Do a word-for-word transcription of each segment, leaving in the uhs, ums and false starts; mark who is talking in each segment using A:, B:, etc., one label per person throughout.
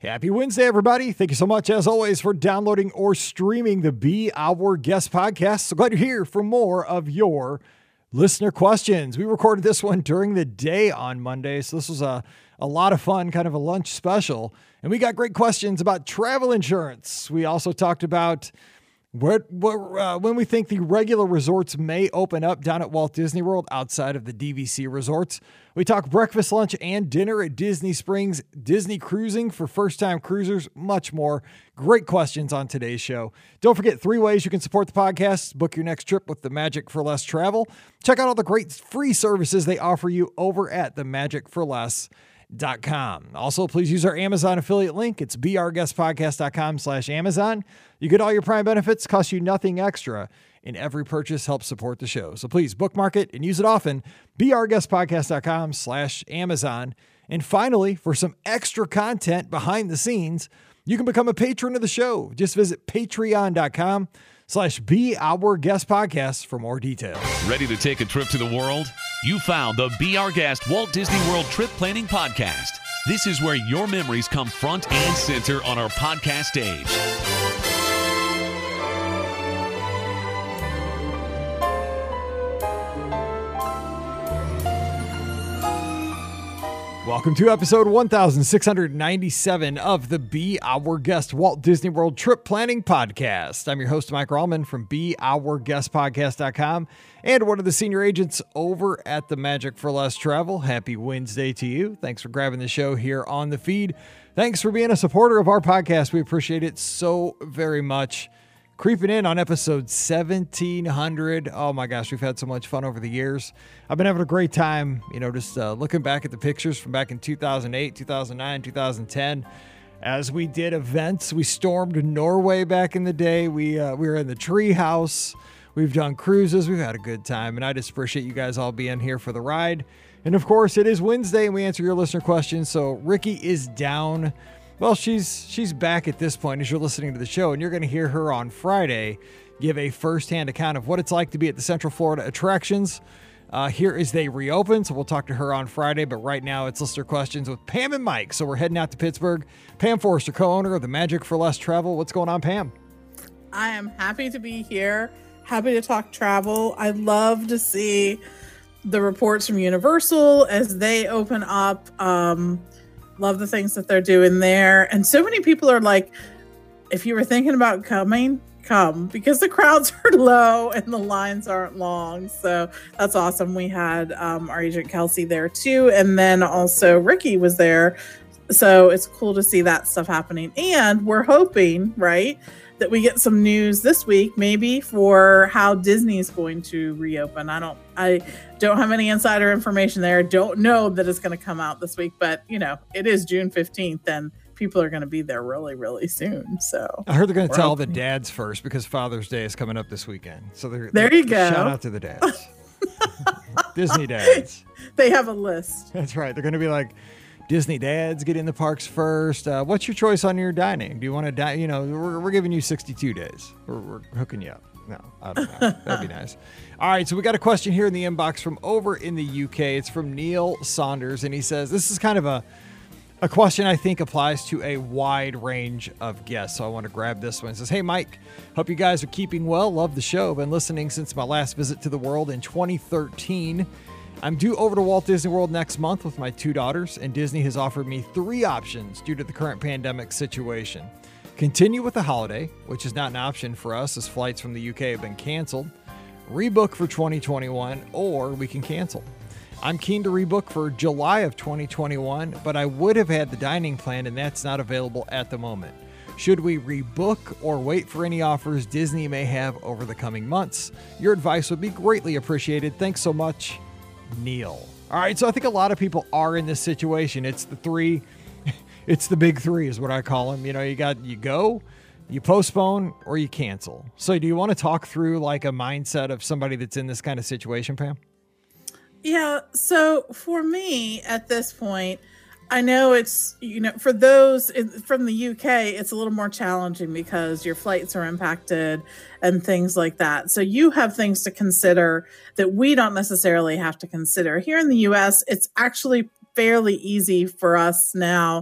A: Happy Wednesday, everybody. Thank you so much, as always, for downloading or streaming the Be Our Guest podcast. So glad you're here for more of your listener questions. We recorded this one during the day on Monday, so this was a, a lot of fun, kind of a lunch special. And we got great questions about travel insurance. We also talked about What, what, uh, when we think the regular resorts may open up down at Walt Disney World outside of the D V C resorts. We talk breakfast, lunch, and dinner at Disney Springs, Disney cruising for first-time cruisers, much more. Great questions on today's show. Don't forget three ways you can support the podcast. Book your next trip with the Magic for Less Travel. Check out all the great free services they offer you over at the magic for less dot com. Also, please use our Amazon affiliate link. It's beourguestpodcast.com slash Amazon. You get all your Prime benefits, cost you nothing extra, and every purchase helps support the show. So please bookmark it and use it often. beourguestpodcast.com slash Amazon. And finally, for some extra content behind the scenes, you can become a patron of the show. Just visit patreon.com slash Be Our Guest Podcast for more details.
B: Ready to take a trip to the world? You found the Be Our Guest Walt Disney World Trip Planning Podcast. This is where your memories come front and center on our podcast stage.
A: Welcome to episode one thousand six hundred ninety-seven of the Be Our Guest Walt Disney World Trip Planning Podcast. I'm your host, Mike Rallman from be our guest podcast dot com and one of the senior agents over at the Magic for Less Travel. Happy Wednesday to you. Thanks for grabbing the show here on the feed. Thanks for being a supporter of our podcast. We appreciate it so very much. Creeping in on episode seventeen hundred. Oh my gosh, we've had so much fun over the years. I've been having a great time, you know, just uh, looking back at the pictures from back in two thousand eight, two thousand nine, two thousand ten. As we did events, we stormed Norway back in the day. We uh, we were in the tree house. We've done cruises. We've had a good time, and I just appreciate you guys all being here for the ride. And of course, it is Wednesday, and we answer your listener questions. So Ricky is down. Well, she's she's back at this point as you're listening to the show, and you're going to hear her on Friday give a firsthand account of what it's like to be at the Central Florida attractions uh, here as they reopen. So we'll talk to her on Friday, but right now it's listener questions with Pam and Mike. So we're heading out to Pittsburgh. Pam Forrester, co-owner of the Magic for Less Travel. What's going on, Pam?
C: I am happy to be here. Happy to talk travel. I love to see the reports from Universal as they open up. Um, Love the things that they're doing there. And so many people are like, if you were thinking about coming, come, because the crowds are low and the lines aren't long. So that's awesome. We had um, our agent Kelsey there too. And then also Ricky was there. So it's cool to see that stuff happening. And we're hoping, right, that we get some news this week, maybe for how Disney is going to reopen. I don't, I don't have any insider information there. Don't know that it's going to come out this week, but you know, it is June fifteenth and people are going to be there really, really soon. So
A: I heard they're going to tell hoping. the dads first because Father's Day is coming up this weekend. So they're,
C: there
A: they're,
C: you go.
A: Shout out to the dads. Disney dads.
C: They have a list.
A: That's right. They're going to be like, Disney dads, get in the parks first. Uh, what's your choice on your dining? Do you want to dine? You know, we're, we're giving you sixty-two days. We're, we're hooking you up. No, I don't know. That'd be nice. All right, so we got a question here in the inbox from over in the U K. It's from Neil Saunders, and he says, this is kind of a, a question I think applies to a wide range of guests. So I want to grab this one. It says, hey, Mike, hope you guys are keeping well. Love the show. Been listening since my last visit to the world in twenty thirteen. I'm due over to Walt Disney World next month with my two daughters, and Disney has offered me three options due to the current pandemic situation. Continue with the holiday, which is not an option for us as flights from the U K have been canceled. Rebook for twenty twenty-one, or we can cancel. I'm keen to rebook for July of twenty twenty-one, but I would have had the dining plan, and that's not available at the moment. Should we rebook or wait for any offers Disney may have over the coming months? Your advice would be greatly appreciated. Thanks so much, Neil. All right, so I think a lot of people are in this situation. It's the three, it's the big three is what I call them. You know, you got, you go, you postpone, or you cancel. So do you want to talk through like a mindset of somebody that's in this kind of situation, Pam?
C: Yeah, so for me at this point, I know it's, you know, for those in, from the U K, it's a little more challenging because your flights are impacted and things like that. So you have things to consider that we don't necessarily have to consider. Here in the U S, it's actually fairly easy for us now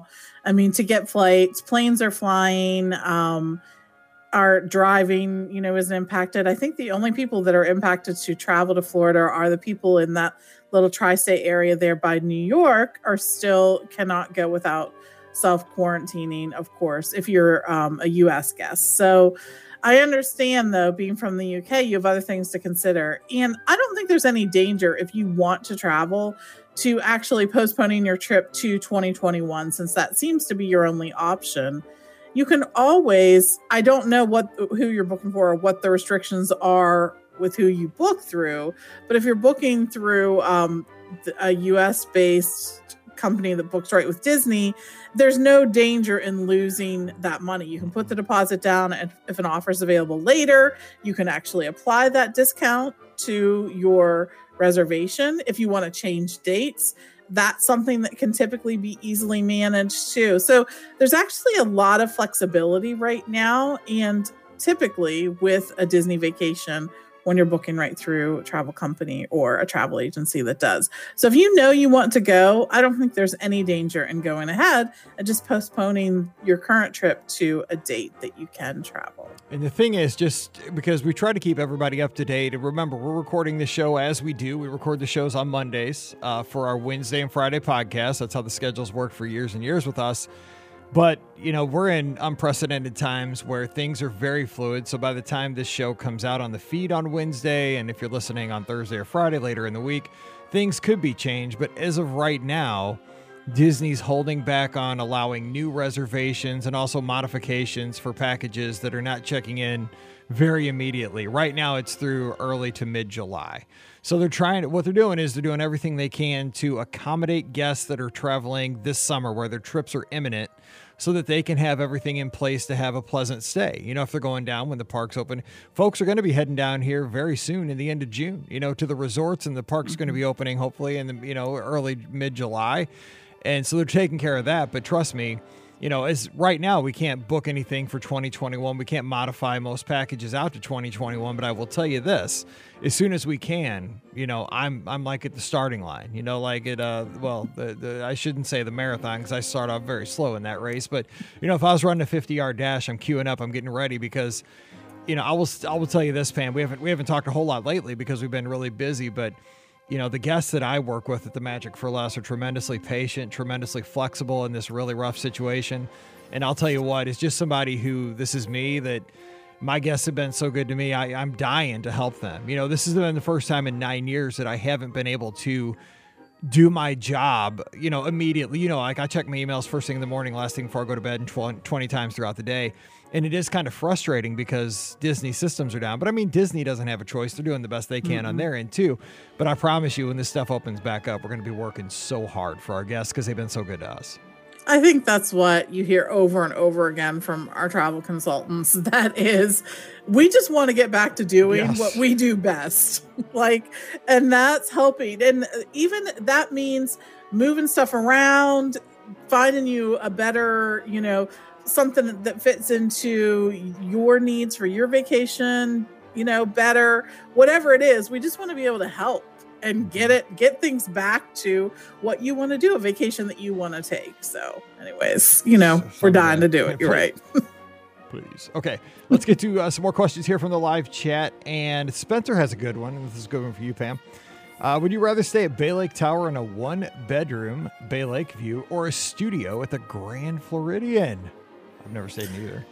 C: I mean, to get flights, planes are flying, um, our driving, you know, isn't impacted. I think the only people that are impacted to travel to Florida are the people in that little tri-state area there by New York are still cannot go without self-quarantining, of course, if you're um, a U S guest. So I understand, though, being from the U K, you have other things to consider. And I don't think there's any danger if you want to travel to actually postponing your trip to twenty twenty-one, since that seems to be your only option. You can always, I don't know what who you're booking for or what the restrictions are with who you book through, but if you're booking through um, a U S-based company that books right with Disney, there's no danger in losing that money. You can put the deposit down, and if an offer is available later, you can actually apply that discount to your reservation. If you want to change dates, that's something that can typically be easily managed too. So there's actually a lot of flexibility right now. And typically with a Disney vacation, when you're booking right through a travel company or a travel agency that does. So if you know you want to go, I don't think there's any danger in going ahead and just postponing your current trip to a date that you can travel.
A: And the thing is, just because we try to keep everybody up to date, and remember, we're recording the show as we do. We record the shows on Mondays uh, for our Wednesday and Friday podcast. That's how the schedules worked for years and years with us. But, you know, we're in unprecedented times where things are very fluid. So by the time this show comes out on the feed on Wednesday, and if you're listening on Thursday or Friday later in the week, things could be changed. But as of right now, Disney's holding back on allowing new reservations and also modifications for packages that are not checking in very immediately. Right now, it's through early to mid-July. So they're trying to, what they're doing is they're doing everything they can to accommodate guests that are traveling this summer where their trips are imminent, so that they can have everything in place to have a pleasant stay. You know, if they're going down when the park's open, folks are going to be heading down here very soon in the end of June, you know, to the resorts, and the park's going to be opening hopefully in the, you know, early mid-July. And so they're taking care of that. But trust me, you know, as right now, we can't book anything for twenty twenty-one. We can't modify most packages out to twenty twenty-one. But I will tell you this, as soon as we can, you know, I'm I'm like at the starting line, you know, like it, uh, well, the, the, I shouldn't say the marathon because I start off very slow in that race. But, you know, if I was running a fifty yard dash, I'm queuing up, I'm getting ready because, you know, I will, I will tell you this, Pam, we haven't, we haven't talked a whole lot lately because we've been really busy, but you know, the guests that I work with at the Magic for Less are tremendously patient, tremendously flexible in this really rough situation. And I'll tell you what, it's just somebody who, this is me, that my guests have been so good to me. I, I'm dying to help them. You know, this has been the first time in nine years that I haven't been able to do my job, you know, immediately. You know, like I check my emails first thing in the morning, last thing before I go to bed, and twenty times throughout the day. And it is kind of frustrating because Disney systems are down. But I mean, Disney doesn't have a choice. They're doing the best they can mm-hmm. on their end too. But I promise you, when this stuff opens back up, we're going to be working so hard for our guests because they've been so good to us.
C: I think that's what you hear over and over again from our travel consultants. That is, we just want to get back to doing yes. what we do best. Like, and that's helping. And even that means moving stuff around, finding you a better, you know, something that fits into your needs for your vacation, you know, better, whatever it is. We just want to be able to help and get it, get things back to what you want to do, a vacation that you want to take. So anyways, you know, so, we're dying to do it. You're right.
A: Please. Okay. Let's get to uh, some more questions here from the live chat. And Spencer has a good one. This is a good one for you, Pam. Uh, would you rather stay at Bay Lake Tower in a one bedroom Bay Lake view or a studio at the Grand Floridian? I've never stayed in either.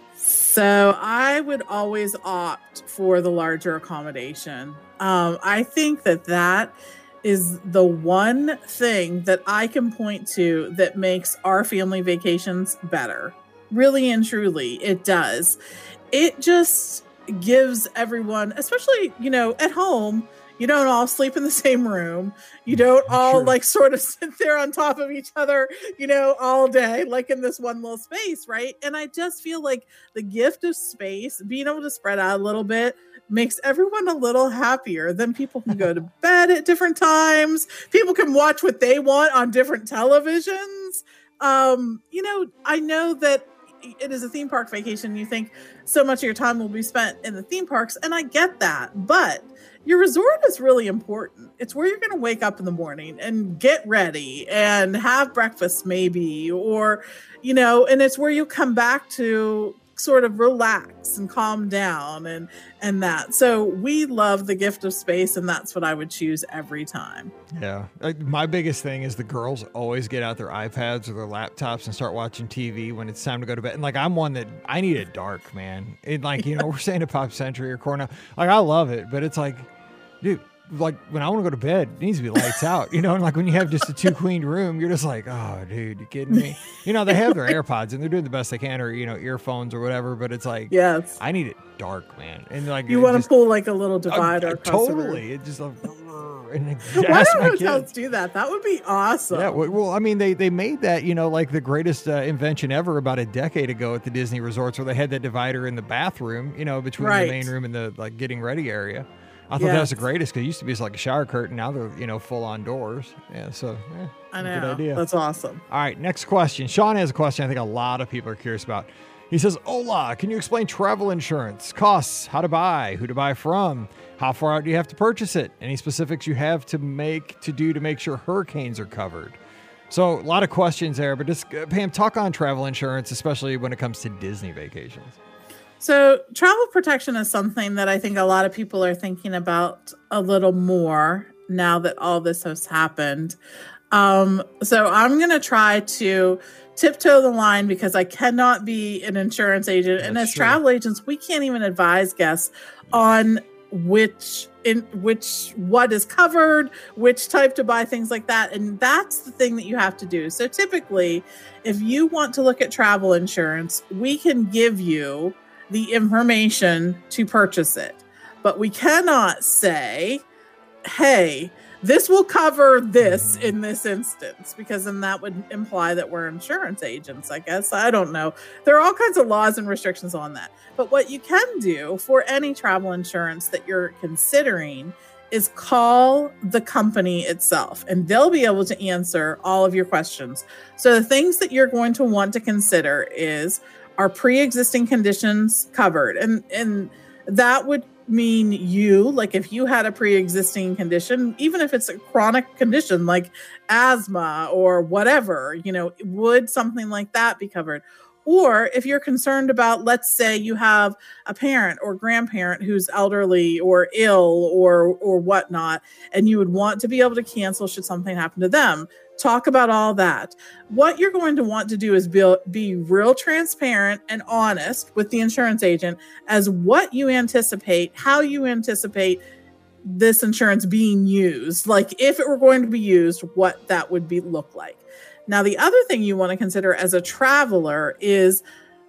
C: So I would always opt for the larger accommodation. Um, I think that that is the one thing that I can point to that makes our family vacations better. Really and truly, it does. It just gives everyone, especially, you know, at home, you don't all sleep in the same room. You don't all sure. like sort of sit there on top of each other, you know, all day, like in this one little space, right? And I just feel like the gift of space, being able to spread out a little bit, makes everyone a little happier. Then people can go to bed at different times. People can watch what they want on different televisions. Um, you know, I know that it is a theme park vacation. You think so much of your time will be spent in the theme parks. And I get that, but your resort is really important. It's where you're going to wake up in the morning and get ready and have breakfast maybe, or, you know, and it's where you come back to sort of relax and calm down and, and that. So we love the gift of space, and that's what I would choose every time.
A: Yeah. Like, my biggest thing is the girls always get out their iPads or their laptops and start watching T V when it's time to go to bed. And like, I'm one that I need it dark, man. It like, you know, we're saying to Pop Century or Cornell, like, I love it, but it's like, dude, like when I want to go to bed, it needs to be lights out, you know, and like when you have just a two queen room, you're just like, oh, dude, you kidding me? You know, they have their AirPods and they're doing the best they can, or, you know, earphones or whatever, but it's like,
C: yes,
A: I need it dark, man. And like,
C: you want to pull like a little divider.
A: Uh,
C: across
A: totally. It just like, and
C: why don't hotels do that? That would be awesome.
A: Yeah. Well, I mean, they, they made that, you know, like the greatest uh, invention ever about a decade ago at the Disney resorts, where they had that divider in the bathroom, you know, between right. the main room and the like getting ready area. I thought yes. that was the greatest, because it used to be just like a shower curtain. Now they're, you know, full on doors. Yeah, so yeah,
C: I know.
A: Good idea.
C: That's awesome.
A: All right, next question. Sean has a question I think a lot of people are curious about. He says, Hola, can you explain travel insurance, costs, how to buy, who to buy from, how far out do you have to purchase it, any specifics you have to make to do to make sure hurricanes are covered? So a lot of questions there, but just, uh, Pam, talk on travel insurance, especially when it comes to Disney vacations.
C: So travel protection is something that I think a lot of people are thinking about a little more now that all this has happened. Um, so I'm going to try to tiptoe the line, because I cannot be an insurance agent. That's and as true. Travel agents, we can't even advise guests on which in which what is covered, which type to buy, things like that. And that's the thing that you have to do. So typically, if you want to look at travel insurance, we can give you the information to purchase it. But we cannot say, hey, this will cover this in this instance, because then that would imply that we're insurance agents, I guess. I don't know. There are all kinds of laws and restrictions on that. But what you can do for any travel insurance that you're considering is call the company itself, and they'll be able to answer all of your questions. So the things that you're going to want to consider is, are pre-existing conditions covered? And and that would mean you, like if you had a pre-existing condition, even if it's a chronic condition like asthma or whatever, you know, would something like that be covered? Or if you're concerned about, let's say you have a parent or grandparent who's elderly or ill or or whatnot, and you would want to be able to cancel should something happen to them. Talk about all that. What you're going to want to do is be, be real transparent and honest with the insurance agent as what you anticipate, how you anticipate this insurance being used. Like if it were going to be used, what that would be look like. Now, the other thing you want to consider as a traveler is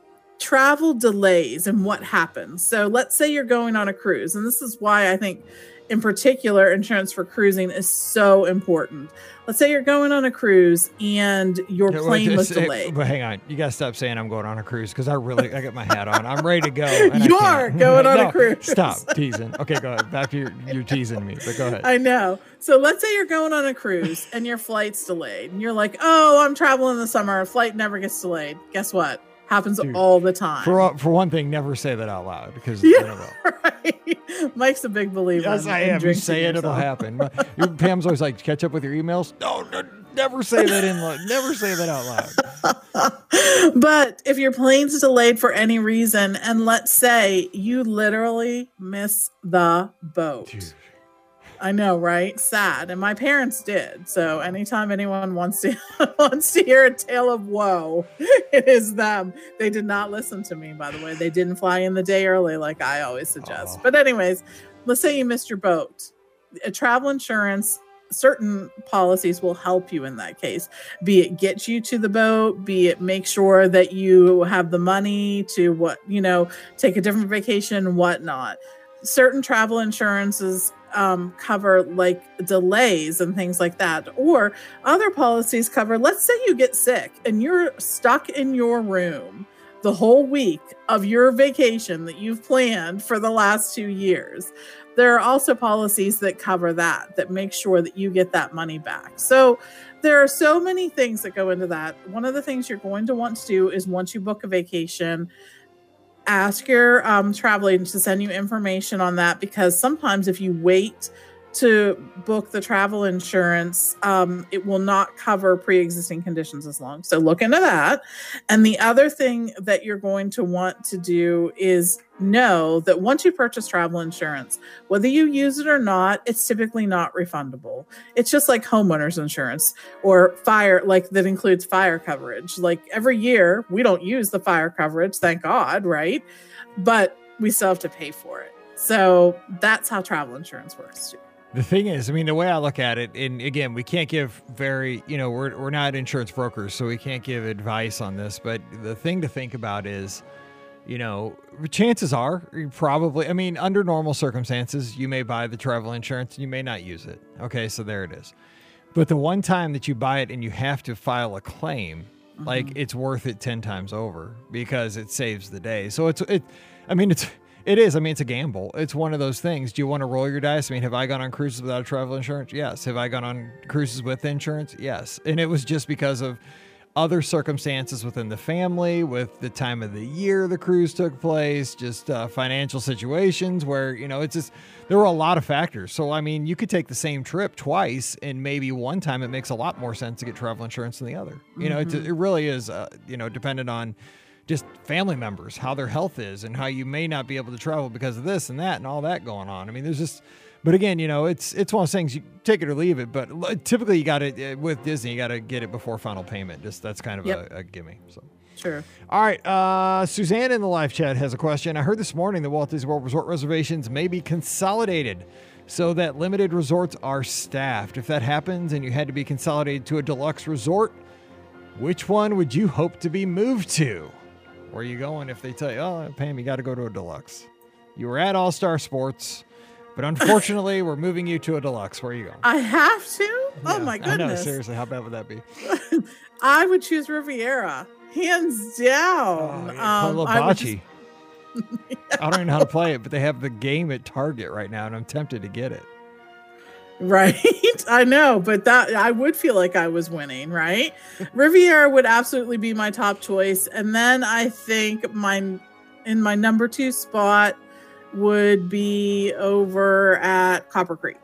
C: travel delays and what happens. So let's say you're going on a cruise, and this is why I think in particular insurance for cruising is so important. Let's say you're going on a cruise and your
A: yeah,
C: plane
A: well,
C: was
A: just,
C: delayed.
A: But hang on, you got to stop saying I'm going on a cruise, because I really, I got my hat on. I'm ready to go. And
C: you
A: I
C: are going on
A: no,
C: a cruise.
A: Stop teasing. Okay, go ahead. Back to your, you're teasing me, but go ahead.
C: I know. So let's say you're going on a cruise and your flight's delayed, and you're like, oh, I'm traveling in the summer. A flight never gets delayed. Guess what? Happens Dude, all the time.
A: For for one thing, never say that out loud, because
C: yeah,
A: you know,
C: right. Mike's a big believer.
A: Yes,
C: in,
A: I am. You say it,
C: yourself.
A: it'll happen. But Pam's always like, catch up with your emails. No, no, never say that in loud. Never say that out
C: loud. But if your plane's delayed for any reason, and let's say you literally miss the boat. Dude. I know, right? Sad. And my parents did. So anytime anyone wants to wants to hear a tale of woe, it is them. They did not listen to me, by the way. They didn't fly in the day early like I always suggest. Oh. But anyways, let's say you missed your boat. A travel insurance, certain policies will help you in that case. Be it get you to the boat, be it make sure that you have the money to what, you know, take a different vacation, whatnot. Certain travel insurances Um, cover like delays and things like that, or other policies cover, let's say you get sick and you're stuck in your room the whole week of your vacation that you've planned for the last two years. There are also policies that cover that, that make sure that you get that money back. So there are so many things that go into that. One of the things you're going to want to do is once you book a vacation, ask your um, travel agent to send you information on that, because sometimes if you wait to book the travel insurance, um, it will not cover pre-existing conditions as long. So look into that. And the other thing that you're going to want to do is know that once you purchase travel insurance, whether you use it or not, it's typically not refundable. It's just like homeowners insurance or fire, like that includes fire coverage. Like every year we don't use the fire coverage, thank God, right? But we still have to pay for it. So that's how travel insurance works too.
A: The thing is, I mean, the way I look at it, and again, we can't give very, you know, we're we're not insurance brokers, so we can't give advice on this. But the thing to think about is, you know, chances are you probably, I mean, under normal circumstances, you may buy the travel insurance and you may not use it. Okay, so there it is. But the one time that you buy it and you have to file a claim, mm-hmm. like it's worth it ten times over because it saves the day. So it's, it, I mean, it's, It is. I mean, it's a gamble. It's one of those things. Do you want to roll your dice? I mean, have I gone on cruises without travel insurance? Yes. Have I gone on cruises with insurance? Yes. And it was just because of other circumstances within the family, with the time of the year the cruise took place, just uh, financial situations where, you know, it's just, there were a lot of factors. So, I mean, you could take the same trip twice and maybe one time it makes a lot more sense to get travel insurance than the other. You know, mm-hmm. it, it really is, uh, you know, dependent on just family members, how their health is, and how you may not be able to travel because of this and that and all that going on. I mean, there's just, but again, you know, it's it's one of those things, you take it or leave it. But typically you got to, with Disney, you got to get it before final payment. Just that's kind of yep. a, a gimme. So
C: sure.
A: All right. Uh, Suzanne in the live chat has a question. I heard this morning that Walt Disney World Resort reservations may be consolidated so that limited resorts are staffed. If that happens and you had to be consolidated to a deluxe resort, which one would you hope to be moved to? Where are you going if they tell you, oh, Pam, you got to go to a deluxe? You were at All-Star Sports, but unfortunately, we're moving you to a deluxe. Where are you going?
C: I have to?
A: Yeah,
C: oh, my goodness.
A: I know, seriously. How bad would that be?
C: I would choose Riviera, hands down.
A: Oh, yeah, um, I, would just... yeah. I don't even know how to play it, but they have the game at Target right now, and I'm tempted to get it.
C: Right. I know, but that I would feel like I was winning, right? Riviera would absolutely be my top choice. And then I think my in my number two spot would be over at Copper Creek.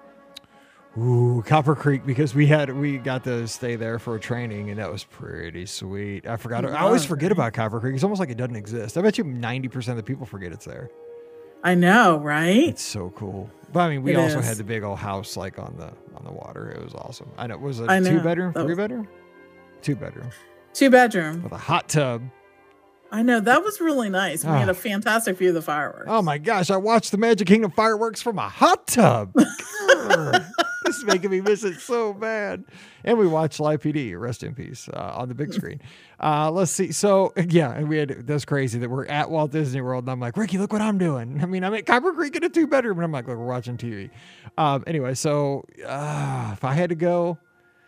A: Ooh, Copper Creek, because we had we got to stay there for a training, and that was pretty sweet. I forgot. I always forget about Copper Creek. It's almost like it doesn't exist. I bet you ninety percent of the people forget it's there.
C: I know, right?
A: It's so cool. But I mean, we
C: it
A: also
C: is.
A: had the big old house like on the on the water. It was awesome. I know. Was it
C: I know.
A: two bedroom,
C: That
A: three
C: was-
A: bedroom, two bedroom
C: Two bedroom.
A: with a hot tub.
C: I know. That was really nice. We had
A: Ah.
C: a fantastic view of the fireworks.
A: Oh my gosh! I watched the Magic Kingdom fireworks from a hot tub. Grr. This is making me miss it so bad. And we watched Live P D, rest in peace, uh, on the big screen. Uh, let's see. So yeah, and we had that's crazy that we're at Walt Disney World, and I'm like, Ricky, look what I'm doing. I mean, I'm at Copper Creek in a two bedroom, and I'm like, look, we're watching T V. Um, anyway, so uh, if I had to go,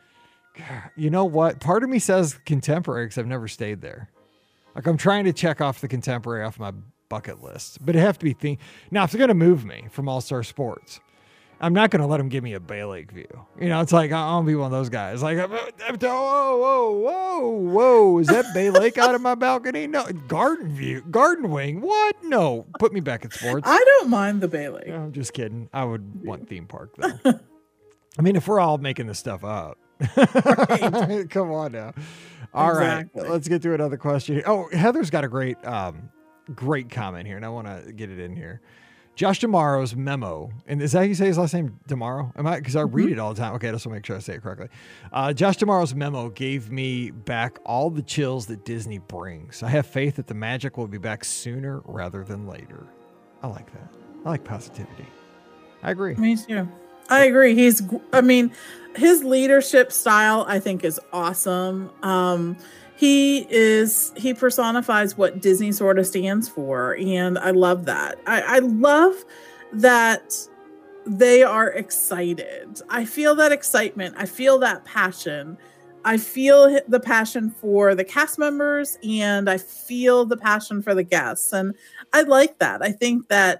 A: you know what? Part of me says Contemporary because I've never stayed there. Like I'm trying to check off the Contemporary off my bucket list, but it have to be thing. Now, if they're going to move me from All Star Sports, I'm not going to let them give me a Bay Lake view. You know, it's like, I don't be one of those guys. Like, whoa, whoa, whoa, whoa. Is that Bay Lake out of my balcony? No. Garden view, Garden Wing. What? No. Put me back at sports.
C: I don't mind the Bay Lake.
A: I'm just kidding. I would want theme park, though. I mean, if we're all making this stuff up. Right. Come on now. All exactly. right. Let's get to another question here. Oh, Heather's got a great, um, great comment here, and I want to get it in here. Josh D'Amaro's memo, and is that how you say his last name, D'Amaro? Am I? Because I read it all the time. Okay, just want to make sure I say it correctly. Uh, Josh D'Amaro's memo gave me back all the chills that Disney brings. I have faith that the magic will be back sooner rather than later. I like that. I like positivity. I agree.
C: Me too. I agree. He's, I mean, his leadership style, I think, is awesome. Um, He is, he personifies what Disney sort of stands for. And I love that. I, I love that they are excited. I feel that excitement. I feel that passion. I feel the passion for the cast members, and I feel the passion for the guests. And I like that. I think that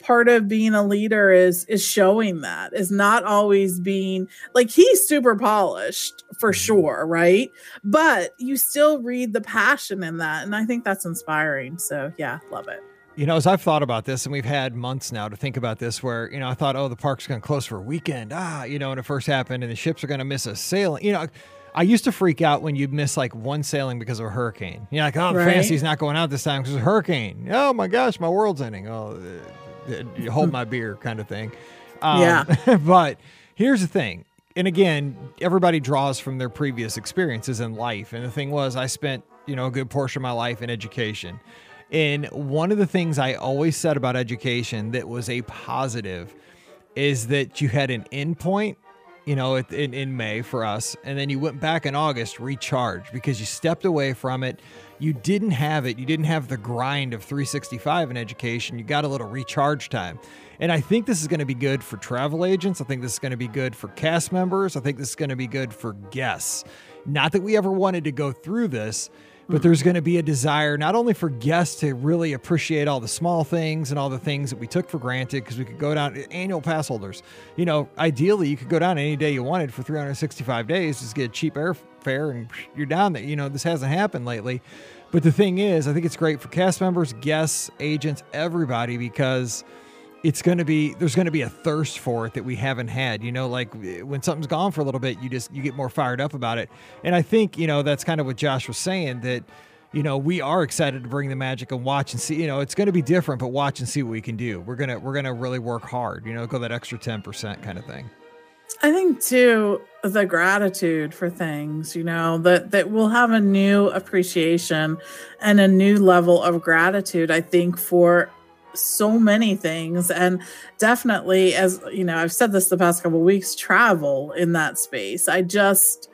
C: part of being a leader is is showing that, is not always being like, he's super polished for sure, right? But you still read the passion in that, and I think that's inspiring. So yeah, love it.
A: You know, as I've thought about this, and we've had months now to think about this, where, you know, I thought, oh, the park's going to close for a weekend. Ah, you know, when it first happened, and the ships are going to miss a sailing. You know, I used to freak out when you'd miss like one sailing because of a hurricane. You're like, oh, the
C: Right.
A: Fantasy's not going out this time because of a hurricane. Oh my gosh, my world's ending. Oh, uh, you hold my beer kind of thing. Um,
C: Yeah.
A: But here's the thing. And again, everybody draws from their previous experiences in life. And the thing was, I spent, you know, a good portion of my life in education. And one of the things I always said about education that was a positive is that you had an end point, you know, in, in May for us. And then you went back in August, recharged, because you stepped away from it. You didn't have it. You didn't have the grind of three sixty-five in education. You got a little recharge time. And I think this is going to be good for travel agents. I think this is going to be good for cast members. I think this is going to be good for guests. Not that we ever wanted to go through this, but there's going to be a desire not only for guests to really appreciate all the small things and all the things that we took for granted, because we could go down, annual pass holders, you know, ideally you could go down any day you wanted for three hundred sixty-five days, just get a cheap airfare and you're down there. You know, this hasn't happened lately. But the thing is, I think it's great for cast members, guests, agents, everybody, because it's going to be, there's going to be a thirst for it that we haven't had. You know, like when something's gone for a little bit, you just, you get more fired up about it. And I think, you know, that's kind of what Josh was saying, that, you know, we are excited to bring the magic and watch and see, you know, it's going to be different, but watch and see what we can do. We're going to, we're going to really work hard, you know, go that extra ten percent kind of thing.
C: I think too, the gratitude for things, you know, that, that we'll have a new appreciation and a new level of gratitude, I think, for so many things. And definitely, as you know, I've said this the past couple of weeks, travel in that space. I just,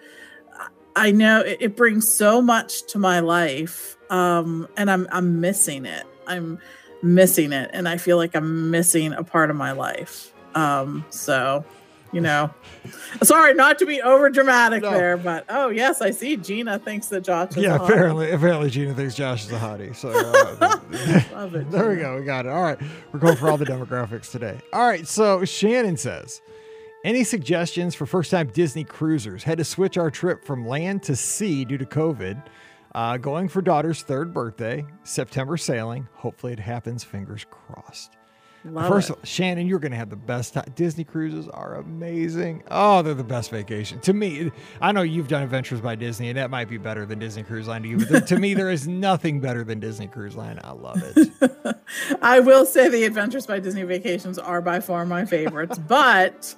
C: I know it, it brings so much to my life. Um, and I'm, I'm missing it. I'm missing it. And I feel like I'm missing a part of my life. Um, so, you know, sorry not to be over dramatic
A: No.
C: there, but oh yes, I see Gina thinks that Josh is
A: Yeah,
C: a hottie.
A: apparently, apparently Gina thinks Josh is a hottie. So uh,
C: Love it,
A: there we
C: Gina.
A: go. We got it. All right. We're going for all the demographics today. All right. So Shannon says, any suggestions for first-time Disney cruisers? Had to switch our trip from land to sea due to COVID. Uh, going for daughter's third birthday, September sailing. Hopefully it happens. Fingers crossed.
C: Love
A: First
C: it.
A: of all, Shannon, you're going to have the best time. Disney cruises are amazing. Oh, they're the best vacation. To me, I know you've done Adventures by Disney, and that might be better than Disney Cruise Line to you, but there- to me, there is nothing better than Disney Cruise Line. I love it.
C: I will say the Adventures by Disney vacations are by far my favorites, but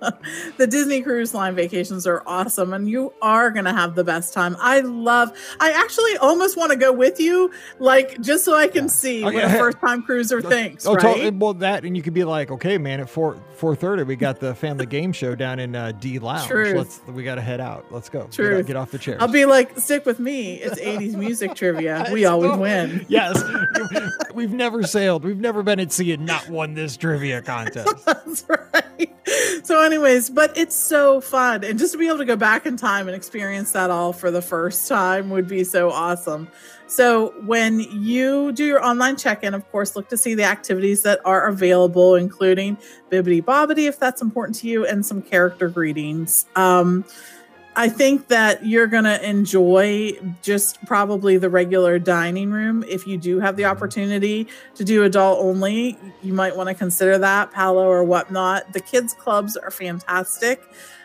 C: the Disney Cruise Line vacations are awesome, and you are going to have the best time. I love, I actually almost want to go with you, like, just so I can see
A: Oh,
C: what
A: yeah.
C: a first-time cruiser thinks,
A: Oh,
C: right?
A: to- well, that, and you could be like, okay, man, at four four thirty, we got the family game show down in uh, D Lounge.
C: Truth.
A: Let's we got to head out. Let's go. Get,
C: Truth.
A: out- get off the chairs.
C: I'll be like, stick with me. It's eighties music trivia. We always win.
A: Yes, we've never sailed. We've never been at sea and not won this trivia contest.
C: That's right. So anyways, but it's so fun. And just to be able to go back in time and experience that all for the first time would be so awesome. So when you do your online check-in, of course, look to see the activities that are available, including Bibbidi Bobbidi, if that's important to you, and some character greetings. Um, I think that you're going to enjoy just probably the regular dining room. If you do have the opportunity to do adult only, you might want to consider that, Palo or whatnot. The kids clubs are fantastic.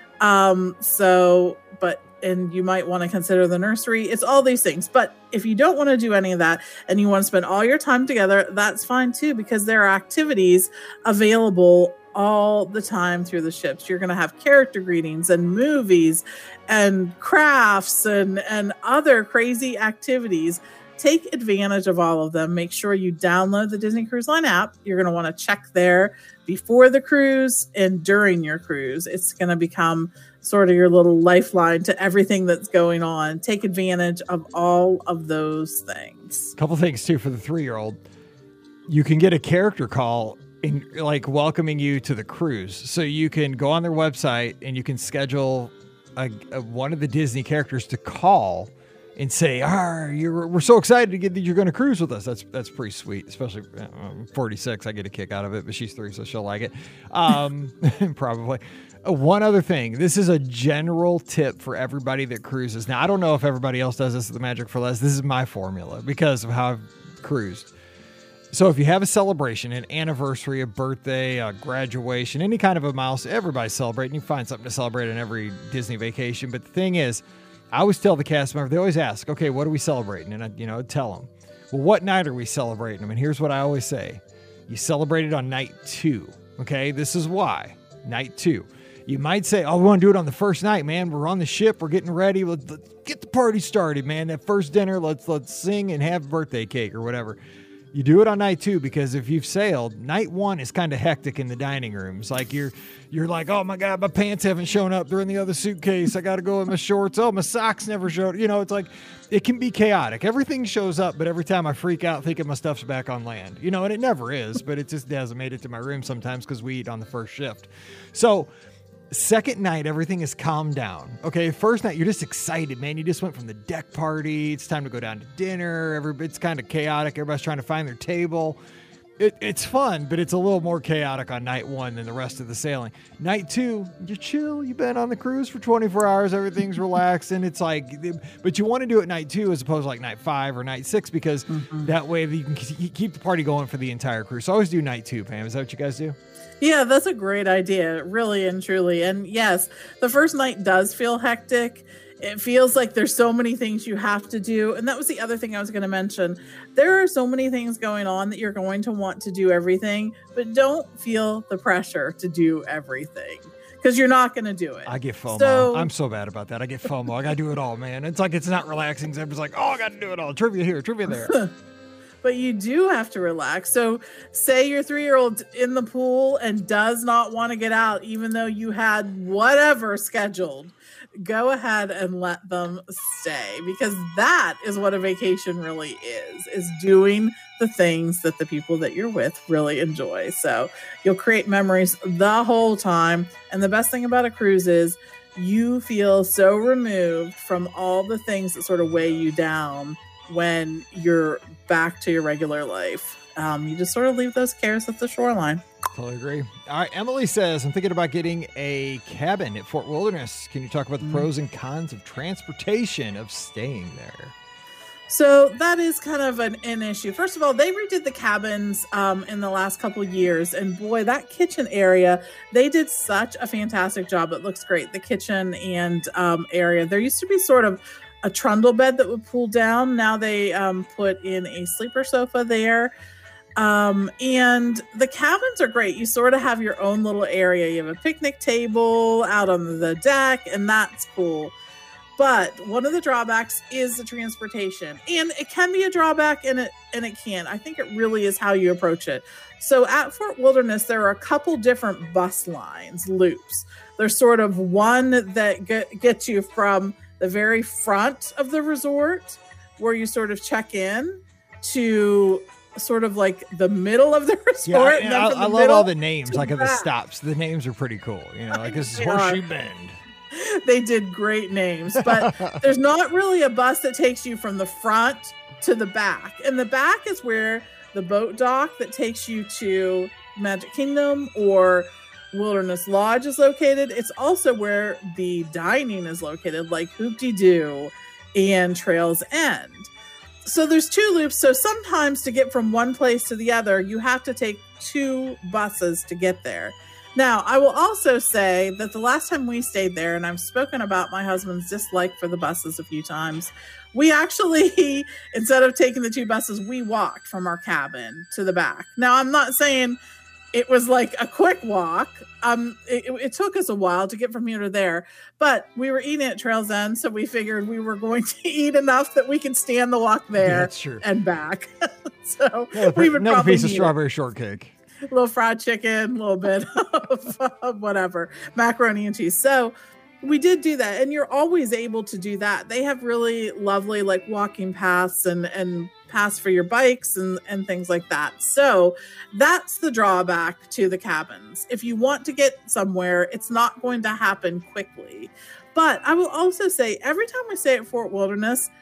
C: Um, so, but, and you might want to consider the nursery. It's all these things. But if you don't want to do any of that and you want to spend all your time together, that's fine too, because there are activities available all the time through the ships. You're going to have character greetings and movies and crafts and, and other crazy activities. Take advantage of all of them. Make sure you download the Disney Cruise Line app. You're going to want to check there before the cruise and during your cruise. It's going to become sort of your little lifeline to everything that's going on. Take advantage of all of those things.
A: A couple things too for the three-year-old. You can get a character call in like welcoming you to the cruise. So you can go on their website and you can schedule a, a, one of the Disney characters to call and say, "Ah, you're we're so excited to get that you're going to cruise with us." That's that's pretty sweet, especially um, forty-six. I get a kick out of it, but she's three, so she'll like it. Um, probably. Uh, one other thing. This is a general tip for everybody that cruises. Now, I don't know if everybody else does this at the Magic for Less. This is my formula because of how I've cruised. So if you have a celebration, an anniversary, a birthday, a graduation, any kind of a milestone, everybody's celebrating. You find something to celebrate on every Disney vacation. But the thing is, I always tell the cast member, they always ask, okay, what are we celebrating? And I, you know, tell them, well, what night are we celebrating them? And here's what I always say. You celebrate it on night two. Okay. This is why. Night two. You might say, oh, we want to do it on the first night, man. We're on the ship. We're getting ready. Let's, let's get the party started, man. That first dinner, let's, let's sing and have birthday cake or whatever. You do it on night two because if you've sailed, night one is kind of hectic in the dining rooms. Like you're, you're like, oh my God, my pants haven't shown up. They're in the other suitcase. I got to go with my shorts. Oh, my socks never showed. You know, it's like, it can be chaotic. Everything shows up, but every time I freak out thinking my stuff's back on land, you know, and it never is, but it just hasn't made it to my room sometimes because we eat on the first shift. So second night, everything is calmed down. Okay, first night, you're just excited, man. You just went from the deck party. It's time to go down to dinner. Every, it's kind of chaotic. Everybody's trying to find their table. It, it's fun, but it's a little more chaotic on night one than the rest of the sailing. Night two, you're chill. You've been on the cruise for twenty-four hours. Everything's relaxed, and it's like, but you want to do it night two as opposed to like night five or night six because mm-hmm. that way you can keep the party going for the entire cruise. So I always do night two, Pam. Is that what you guys do?
C: Yeah, that's a great idea, really and truly. And yes, the first night does feel hectic. It feels like there's so many things you have to do. And that was the other thing I was going to mention. There are so many things going on that you're going to want to do everything, but don't feel the pressure to do everything because you're not going to do it.
A: I get FOMO.
C: So,
A: I'm so bad about that. I get FOMO. I got to do it all, man. It's like it's not relaxing. Everybody's like, oh, I got to do it all. Trivia here, trivia there.
C: But you do have to relax. So say your three-year-old in the pool and does not want to get out, even though you had whatever scheduled, go ahead and let them stay because that is what a vacation really is, is doing the things that the people that you're with really enjoy. So you'll create memories the whole time. And the best thing about a cruise is you feel so removed from all the things that sort of weigh you down when you're back to your regular life. Um, you just sort of leave those cares at the shoreline.
A: Totally agree. All right. Emily says, I'm thinking about getting a cabin at Fort Wilderness. Can you talk about the mm. pros and cons of transportation of staying there?
C: So that is kind of an, an issue. First of all, they redid the cabins um, in the last couple of years. And boy, that kitchen area, they did such a fantastic job. It looks great. The kitchen and um, area. There used to be sort of a trundle bed that would pull down. Now they um, put in a sleeper sofa there. Um, and the cabins are great. You sort of have your own little area. You have a picnic table out on the deck, and that's cool. But one of the drawbacks is the transportation. And it can be a drawback and it and it can. I think it really is how you approach it. So at Fort Wilderness, there are a couple different bus lines, loops. There's sort of one that get, gets you from the very front of the resort where you sort of check in to sort of like the middle of the resort.
A: Yeah, I,
C: and
A: I, I love
C: middle
A: all the names, like of the
C: back.
A: stops. The names are pretty cool. You know, like this is Horseshoe Bend.
C: They did great names, but there's not really a bus that takes you from the front to the back. And the back is where the boat dock that takes you to Magic Kingdom or Wilderness Lodge is located. It's also where the dining is located, like Hoop-Dee-Doo and Trails End. So there's two loops. So sometimes to get from one place to the other, you have to take two buses to get there. Now, I will also say that the last time we stayed there, and I've spoken about my husband's dislike for the buses a few times, we actually, instead of taking the two buses, we walked from our cabin to the back. Now, I'm not saying it was like a quick walk. Um, it, it took us a while to get from here to there, but we were eating at Trails End, so we figured we were going to eat enough that we could stand the walk there
A: yeah, that's true.
C: and back. So
A: another,
C: we would
A: another
C: probably
A: piece of strawberry shortcake.
C: A little fried chicken, a little bit of, of whatever, macaroni and cheese. So we did do that. And you're always able to do that. They have really lovely like walking paths and, and paths for your bikes and, and things like that. So that's the drawback to the cabins. If you want to get somewhere, it's not going to happen quickly. But I will also say every time we stay at Fort Wilderness,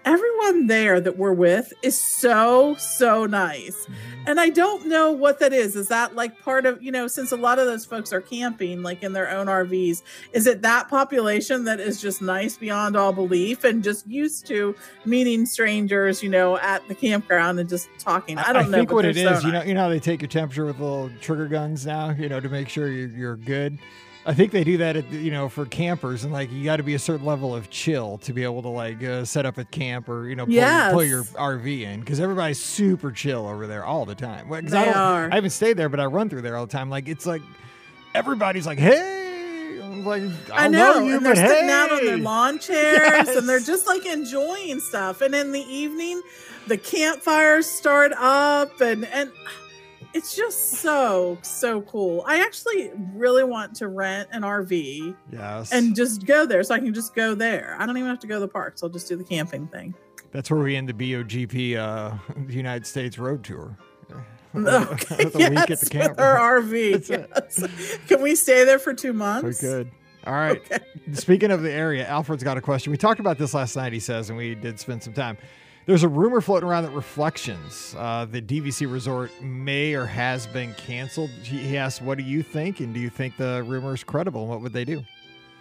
C: everyone there that we're with is so, so nice. Mm-hmm. And I don't know what that is. Is that like part of, you know, since a lot of those folks are camping, like in their own R Vs, is it that population that is just nice beyond all belief and just used to meeting strangers, you know, at the campground and just talking? I don't
A: I
C: know.
A: I think what it is,
C: so
A: you know,
C: nice.
A: you know how they take your temperature with little trigger guns now, you know, to make sure you're, you're good. I think they do that, at, you know, for campers, and like you got to be a certain level of chill to be able to like uh, set up at camp or you know pull,
C: Yes.
A: pull your R V in, because everybody's super chill over there all the time. Well, 'cause
C: They
A: I don't,
C: are.
A: I haven't stayed there, but I run through there all the time. Like it's like everybody's like, hey, I'm like I,
C: I know,
A: love you,
C: and they're
A: but
C: sitting
A: hey.
C: out on their lawn chairs,
A: Yes.
C: and they're just like enjoying stuff. And in the evening, the campfires start up, and and it's just so so cool. I actually really want to rent an R V
A: Yes,
C: and just go there, so I can just go there. I don't even have to go to the parks. I'll just do the camping thing.
A: that's where we end the B O G P uh, United States road tour.
C: Okay,
A: With a
C: yes,
A: week at the
C: with
A: camp.
C: our R V.
A: That's it.
C: Yes. Can we stay there for two
A: We
C: months?
A: could. All right.
C: Okay.
A: Speaking of the area, Alfred's got a question. We talked about this last night, he says, and we did spend some time. There's a rumor floating around that Reflections, uh, the D V C resort, may or has been canceled. He he asked, what do you think? And do you think the rumor is credible? And what would they do?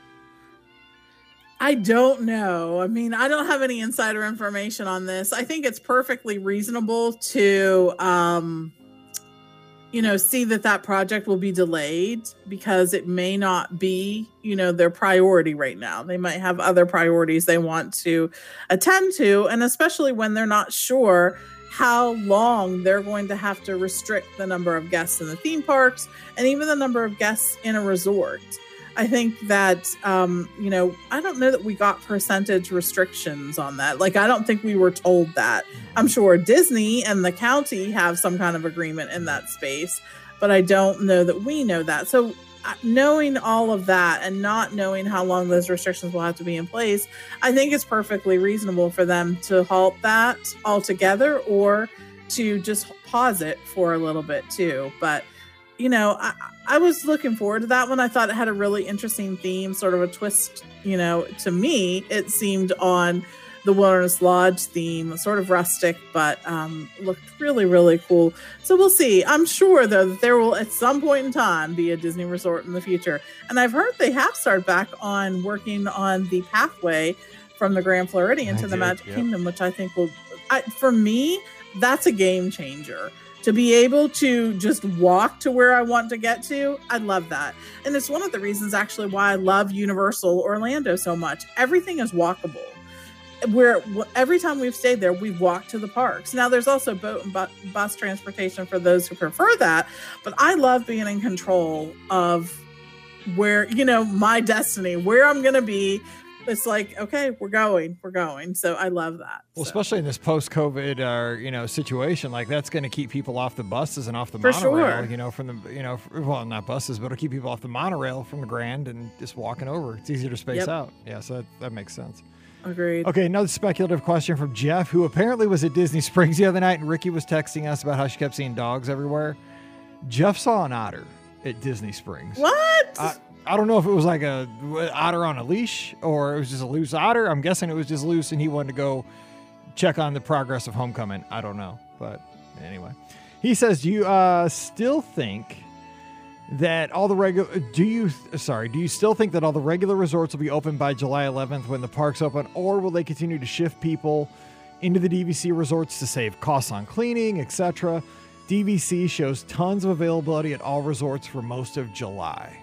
C: I don't know. I mean, I don't have any insider information on this. I think it's perfectly reasonable to, um, you know, see that that project will be delayed because it may not be, you know, their priority right now. They might have other priorities they want to attend to. And especially when they're not sure how long they're going to have to restrict the number of guests in the theme parks and even the number of guests in a resort. I think that, um, you know, I don't know that we got percentage restrictions on that. Like, I don't think we were told that. I'm sure Disney and the county have some kind of agreement in that space, but I don't know that we know that. So uh, knowing all of that and not knowing how long those restrictions will have to be in place, I think it's perfectly reasonable for them to halt that altogether or to just pause it for a little bit too. But you know, I, I was looking forward to that one. I thought it had a really interesting theme, sort of a twist, you know, to me, it seemed on the Wilderness Lodge theme, sort of rustic, but um, looked really, really cool. So we'll see. I'm sure, though, that there will at some point in time be a Disney resort in the future. And I've heard they have started back on working on the pathway from the Grand Floridian
A: I
C: to the
A: did,
C: Magic
A: yep.
C: Kingdom, which I think will, I, for me, that's a game changer. To be able to just walk to where I want to get to, I love that. And it's one of the reasons actually why I love Universal Orlando so much. Everything is walkable. Where every time we've stayed there, we've walked to the parks. Now there's also boat and bu- bus transportation for those who prefer that, but I love being in control of where, you know, my destiny, where I'm going to be. It's like, okay, we're going, we're going. So I love that.
A: Well,
C: so.
A: especially in this post-COVID, uh, you know, situation, like that's going to keep people off the buses and off the
C: For
A: monorail.
C: sure.
A: You know, from the, you know, well, not buses, but it'll keep people off the monorail from the Grand and just walking over. It's easier to space
C: Yep.
A: out. Yeah, so that, that makes sense.
C: Agreed.
A: Okay, another speculative question from Jeff, who apparently was at Disney Springs the other night, and Ricky was texting us about how she kept seeing dogs everywhere. Jeff saw an otter at Disney Springs.
C: What?
A: I, I don't know if it was like a otter on a leash or it was just a loose otter. I'm guessing it was just loose and he wanted to go check on the progress of Homecoming. I don't know. But anyway, he says, do you uh, still think that all the regular, do you, sorry, do you still think that all the regular resorts will be open by July eleventh when the parks open, or will they continue to shift people into the D V C resorts to save costs on cleaning, et cetera? D V C shows tons of availability at all resorts for most of July.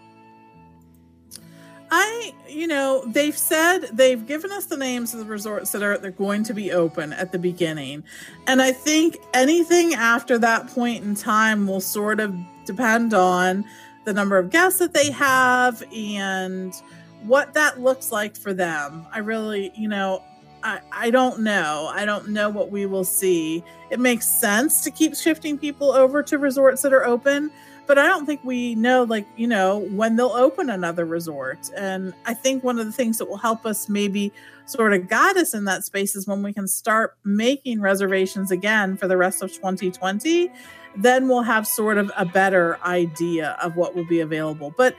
C: I, you know, they've said, they've given us the names of the resorts that are they're going to be open at the beginning. And I think anything after that point in time will sort of depend on the number of guests that they have and what that looks like for them. I really, you know, I, I don't know. I don't know what we will see. It makes sense to keep shifting people over to resorts that are open, but I don't think we know, like, you know, when they'll open another resort. And I think one of the things that will help us maybe sort of guide us in that space is when we can start making reservations again for the rest of twenty twenty, then we'll have sort of a better idea of what will be available. But,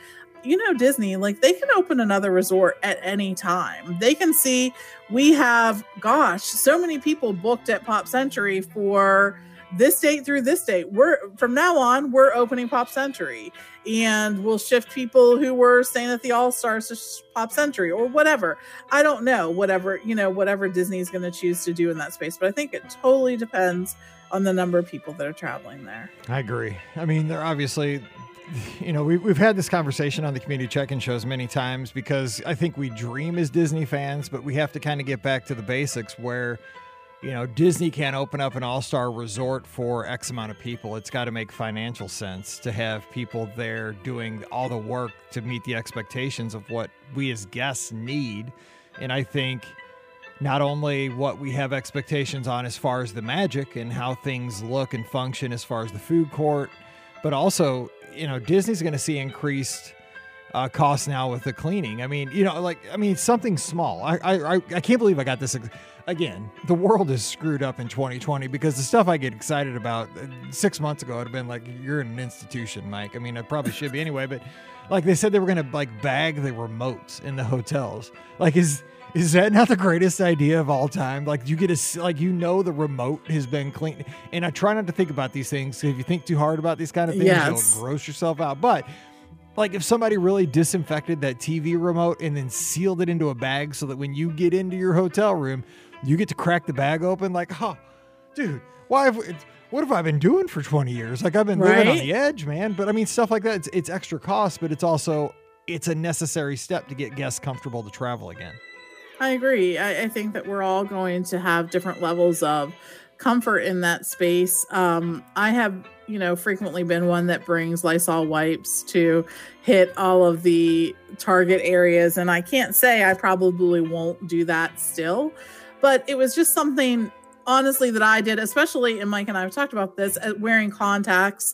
C: you know, Disney, like they can open another resort at any time. They can see, we have, gosh, so many people booked at Pop Century for this date through this date. We're from now on, we're opening Pop Century, and we'll shift people who were staying at the All Stars to Pop Century or whatever. I don't know, whatever, you know, whatever Disney's going to choose to do in that space. But I think it totally depends on the number of people that are traveling there.
A: I agree. I mean, they're obviously, you know, we, we've had this conversation on the community check-in shows many times, because I think we dream as Disney fans, but we have to kind of get back to the basics where, you know, Disney can't open up an all-star resort for X amount of people. It's got to make financial sense to have people there doing all the work to meet the expectations of what we as guests need. And I think not only what we have expectations on as far as the magic and how things look and function as far as the food court, but also, you know, Disney's going to see increased uh, costs now with the cleaning. I mean, you know, like, I mean, something small. I, I, I can't believe I got this. Ex- Again, the world is screwed up in twenty twenty, because the stuff I get excited about uh, six months ago, I'd have been like, you're in an institution, Mike. I mean, I probably should be anyway, but like they said, they were going to like bag the remotes in the hotels. Like, is, is that not the greatest idea of all time? Like, you get a, like, you know, the remote has been cleaned. And I try not to think about these things. If you think too hard about these kind of things,
C: Yes.
A: you'll gross yourself out. But like, if somebody really disinfected that T V remote and then sealed it into a bag so that when you get into your hotel room, you get to crack the bag open, like, huh, dude, why have we, what have I been doing for twenty years? Like, I've been living on
C: Right?
A: the edge, man. But I mean, stuff like that, it's, it's extra cost, but it's also, it's a necessary step to get guests comfortable to travel again.
C: I agree. I, I think that we're all going to have different levels of comfort in that space. Um, I have, you know, frequently been one that brings Lysol wipes to hit all of the target areas. And I can't say I probably won't do that still, but it was just something, honestly, that I did, especially, and Mike and I have talked about this, uh, wearing contacts,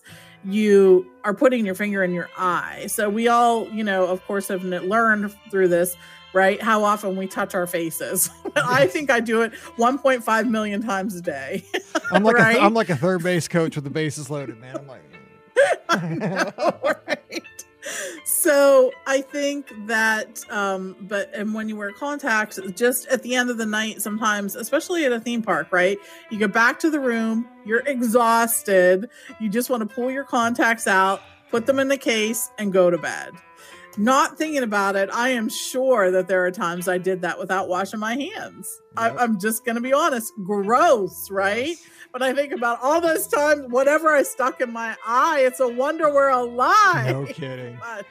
C: you are putting your finger in your eye. So we all, you know, of course, have learned through this, right, how often we touch our faces. I think I do it one point five million times a day.
A: I'm like,
C: Right?
A: a, I'm like a third base coach with the bases loaded, man. I'm like,
C: I know, right? So I think that, um, but, and when you wear contacts, just at the end of the night, sometimes, especially at a theme park, right? You go back to the room, you're exhausted. You just want to pull your contacts out, put them in the case, and go to bed. Not thinking about it, I am sure that there are times I did that without washing my hands.
A: Yep.
C: I, I'm just going to be honest. Gross, right?
A: Yes.
C: But I think about all those times, whatever I stuck in my eye, it's a wonder we're alive.
A: no kidding.
C: But,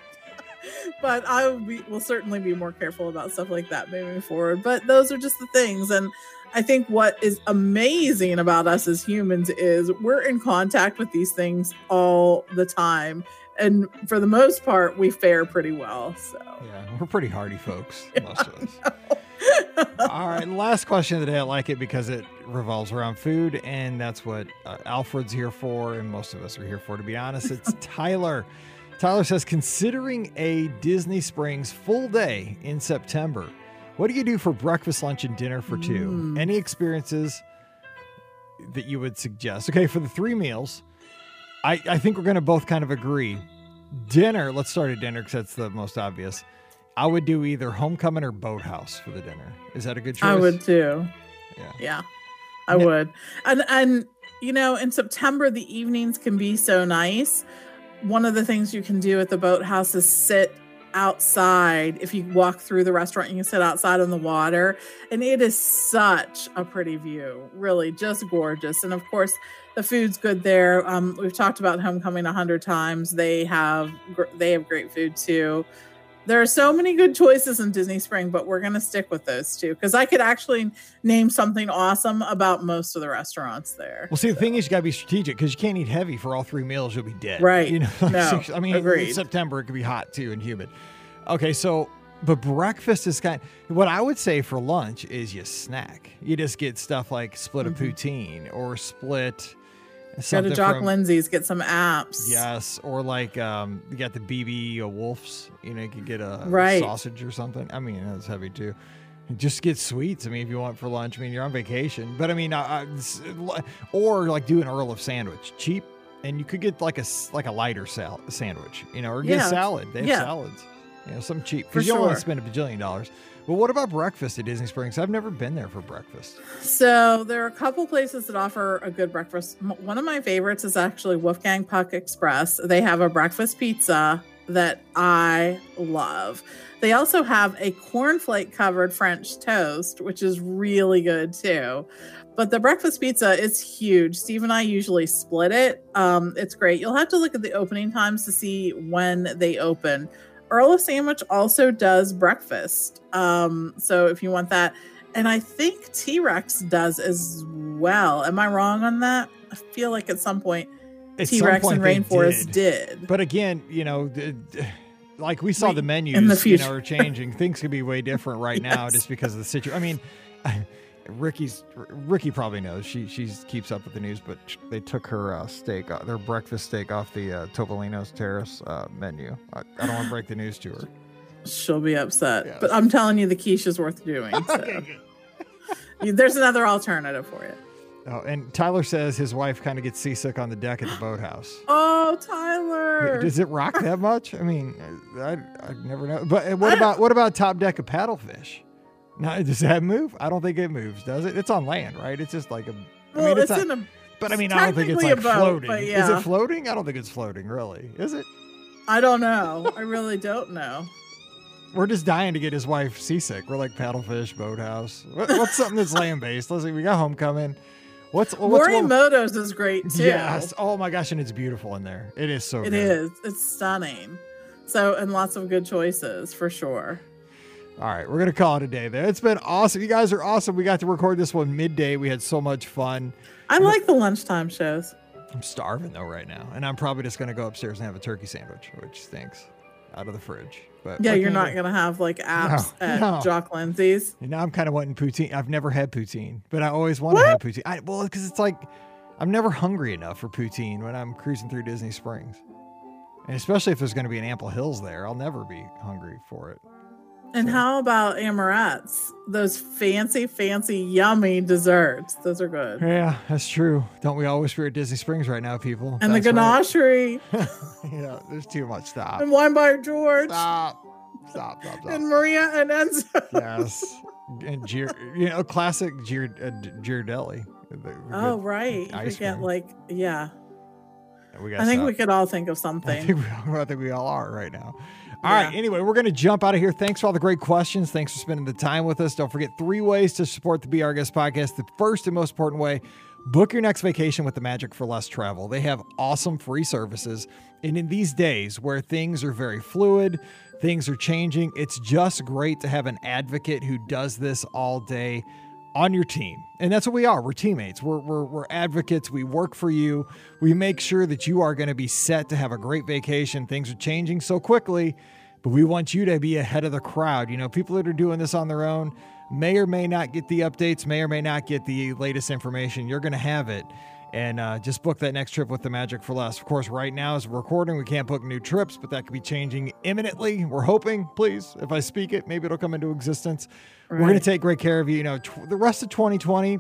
C: but I will, be, will certainly be more careful about stuff like that moving forward. But those are just the things. And I think what is amazing about us as humans is we're in contact with these things all the time. And for the most part, we fare pretty well. So
A: Yeah, we're pretty hardy folks, most of us. All right, last question of the day. I like it because it revolves around food, and that's what uh, Alfred's here for, and most of us are here for, to be honest. It's Tyler. Tyler says, considering a Disney Springs full day in September, what do you do for breakfast, lunch, and dinner for two?
C: Mm.
A: Any experiences that you would suggest? Okay, for the three meals, I, I think we're going to both kind of agree. Dinner, let's start at dinner because that's the most obvious. I would do either Homecoming or Boathouse for the dinner. Is that a good choice?
C: I would too.
A: Yeah.
C: Yeah, I
A: Yeah.
C: would. And, and, you know, in September, the evenings can be so nice. One of the things you can do at the Boathouse is sit outside. If you walk through the restaurant, you can sit outside on the water, and it is such a pretty view, really just gorgeous. And of course, the food's good there. Um, we've talked about Homecoming a hundred times. They have gr- they have great food too. There are so many good choices in Disney Spring, but we're going to stick with those two because I could actually name something awesome about most of the restaurants there.
A: Well, see, the thing is, you got to be strategic because you can't eat heavy for all three meals. You'll be dead.
C: Right.
A: You know,
C: No,
A: I mean,
C: agreed.
A: in September, it could be hot too and humid. Okay, so, but breakfast is kind of, what I would say for lunch is you snack. You just get stuff like split a
C: Mhm.
A: poutine or split
C: Go to
A: something
C: Jock
A: from,
C: Lindsay's, get some apps.
A: yes, or like um, you got the B B Wolf's. You know, you could get a
C: Right.
A: sausage or something. I mean, that's heavy too. Just get sweets. I mean, if you want for lunch, I mean, you're on vacation. But I mean, I, I, or like do an Earl of sandwich, cheap and you could get like a s- like a lighter sal- sandwich, you know, or get
C: Yeah.
A: a salad. They have
C: Yeah.
A: salads, you know, something cheap
C: For
A: because you don't want
C: sure.
A: to spend a bajillion dollars. But what about breakfast at Disney Springs? I've never been there for breakfast.
C: So there are a couple places that offer a good breakfast. M- One of my favorites is actually Wolfgang Puck Express. They have a breakfast pizza that I love. They also have a cornflake covered French toast, which is really good too. But the breakfast pizza is huge. Steve and I usually split it. Um, it's great. You'll have to look at the opening times to see when they open. Earl of Sandwich also does breakfast. Um, so if you want that, and I think T-Rex does as well. Am I wrong on that? I feel like at some point
A: At some
C: T-Rex
A: point
C: and
A: they
C: Rainforest
A: did.
C: did.
A: But again, you know, the, like we saw
C: Wait,
A: the menus,
C: in the
A: you
C: future.
A: know, are changing. Things could be way different right now
C: Yes.
A: just because of the situation. I mean, Ricky's Ricky probably knows. She she keeps up with the news, but they took her uh, steak, uh, their breakfast steak, off the uh, Topolino's Terrace uh, menu. I, I don't want to break the news to her.
C: She'll be upset.
A: Yes.
C: But I'm telling you, the quiche is worth doing. So.
A: Okay, good.
C: There's another alternative for you.
A: Oh, and Tyler says his wife kind of gets seasick on the deck at the boathouse.
C: Oh, Tyler.
A: Does it rock that much? I mean, I I never know. But what
C: I-
A: about what about top deck of paddlefish? Now, does that move? I don't think it moves, does it? It's on land, right? It's just like a. I
C: Well,
A: mean,
C: it's,
A: not,
C: in a.
A: but I mean, I don't think it's
C: technically
A: like
C: a boat,
A: floating.
C: but
A: Is
C: yeah.
A: it floating? I don't think it's floating, really. Is it?
C: I don't know. I really don't know.
A: We're just dying to get his wife seasick. We're like paddlefish, boathouse. What, what's something that's land based? Let's see. We got Homecoming. What's what's one-
C: Morimoto's is great too.
A: Yes. Oh my gosh, and it's beautiful in there. It is so.
C: It
A: good.
C: is. It's stunning. So, and lots of good choices for sure.
A: All right, we're gonna call it a day there. It's been awesome. You guys are awesome. We got to record this one midday. We had so much fun.
C: I like the lunchtime shows.
A: I'm starving though right now, and I'm probably just gonna go upstairs and have a turkey sandwich, which stinks, out of the fridge. But
C: Yeah,
A: what
C: you're
A: can you
C: not
A: do?
C: gonna have like apps
A: No,
C: at
A: no.
C: Jock Lindsay's.
A: And now I'm kind of wanting poutine. I've never had poutine, but I always want to
C: What?
A: have poutine. I, well, because it's like I'm never hungry enough for poutine when I'm cruising through Disney Springs, and especially if there's going to be an Ample Hills there, I'll never be hungry for it.
C: And
A: So-
C: how about Amorettes? Those fancy, fancy, yummy desserts. Those are good.
A: Yeah, that's true. Don't we all wish we were at Disney Springs right now, people?
C: And
A: That's
C: the
A: right.
C: ganachery.
A: Yeah, there's too much. Stop.
C: And Wine by George.
A: Stop. Stop. Stop. Stop.
C: And Maria and Enzo.
A: Yes. And Gir- you know, classic Gir- uh, Ghirardelli. The- the
C: Oh,
A: good
C: right. You
A: ice
C: could get
A: cream.
C: like, yeah.
A: We
C: I think
A: stop.
C: we could all think of
A: I
C: something.
A: think, we, I think we all are right now. All
C: Yeah.
A: right. Anyway, we're going to jump out of here. Thanks for all the great questions. Thanks for spending the time with us. Don't forget three ways to support the Be Our Guest podcast. The first and most important way, book your next vacation with the Magic for Less Travel. They have awesome free services. And in these days where things are very fluid, things are changing, it's just great to have an advocate who does this all day on your team. And that's what we are. We're teammates. We're, we're, we're advocates. We work for you. We make sure that you are going to be set to have a great vacation. Things are changing so quickly, but we want you to be ahead of the crowd. You know, people that are doing this on their own may or may not get the updates, may or may not get the latest information. You're going to have it. And uh, just book that next trip with the Magic for Less. Of course, right now as we're recording, we can't book new trips, but that could be changing imminently. We're hoping, please, if I speak it, maybe it'll come into existence. We're going to
C: Right.
A: take great care of you. You know, tw- the rest of twenty twenty,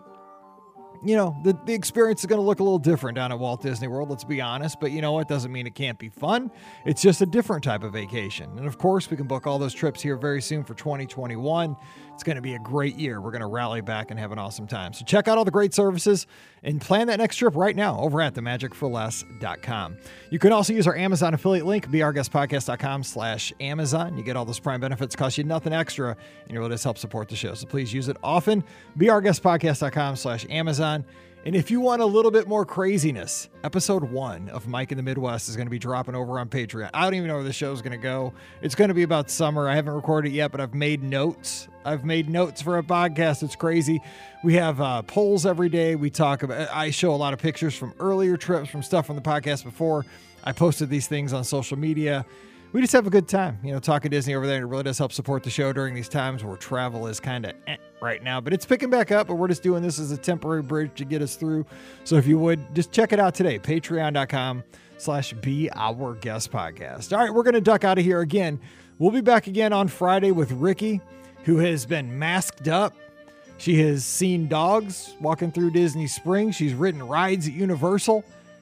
A: you know, the, the experience is going to look a little different down at Walt Disney World, let's be honest. But you know what? Doesn't mean it can't be fun. It's just a different type of vacation. And of course, we can book all those trips here very soon for twenty twenty-one. It's going to be a great year. We're going to rally back and have an awesome time. So check out all the great services and plan that next trip right now over at the magic for less dot com. You can also use our Amazon affiliate link, be our guest podcast dot com slash Amazon. You get all those Prime benefits, cost you nothing extra, and you'll just help support the show. So please use it often. be our guest podcast dot com slash Amazon. And if you want a little bit more craziness, episode one of Mike in the Midwest is going to be dropping over on Patreon. I don't even know where the show is going to go. It's going to be about summer. I haven't recorded it yet, but I've made notes. I've made notes for a podcast. It's crazy. We have uh, polls every day. We talk about, I show a lot of pictures from earlier trips, from stuff from the podcast before. I posted these things on social media. We just have a good time, you know, talking Disney over there. And it really does help support the show during these times where travel is kind of eh right now, but it's picking back up, but we're just doing this as a temporary bridge to get us through. So if you would just check it out today, patreon dot com slash be our guest podcast. All right, we're going to duck out of here again. We'll be back again on Friday with Ricky, who has been masked up. She has seen dogs walking through Disney Springs. She's ridden rides at Universal.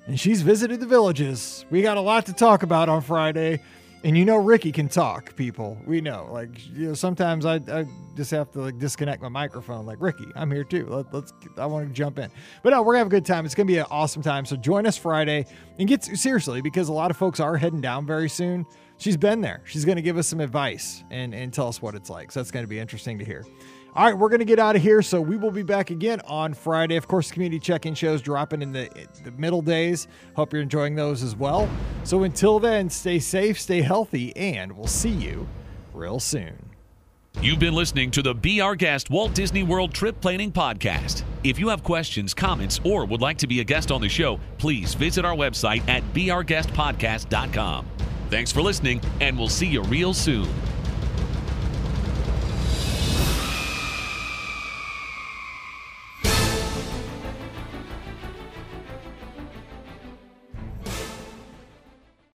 A: and she's visited the villages. We got a lot to talk about on Friday. And you know Ricky can talk, people. We know. Like, you know, sometimes I, I just have to like disconnect my microphone. Like, Ricky, I'm here too. Let, let's. I want to jump in. But no, we're gonna have a good time. It's gonna be an awesome time. So join us Friday and get seriously, because a lot of folks are heading down very soon. She's been there. She's gonna give us some advice and and tell us what it's like. So that's gonna be interesting to hear. All right, we're going to get out of here, so we will be back again on Friday. Of course, community check-in shows dropping in the, the middle days. Hope you're enjoying those as well. So until then, stay safe, stay healthy, and we'll see you real soon.
B: You've been listening to the Be Our Guest Walt Disney World Trip Planning Podcast. If you have questions, comments, or would like to be a guest on the show, please visit our website at be our guest podcast dot com. Thanks for listening, and we'll see you real soon.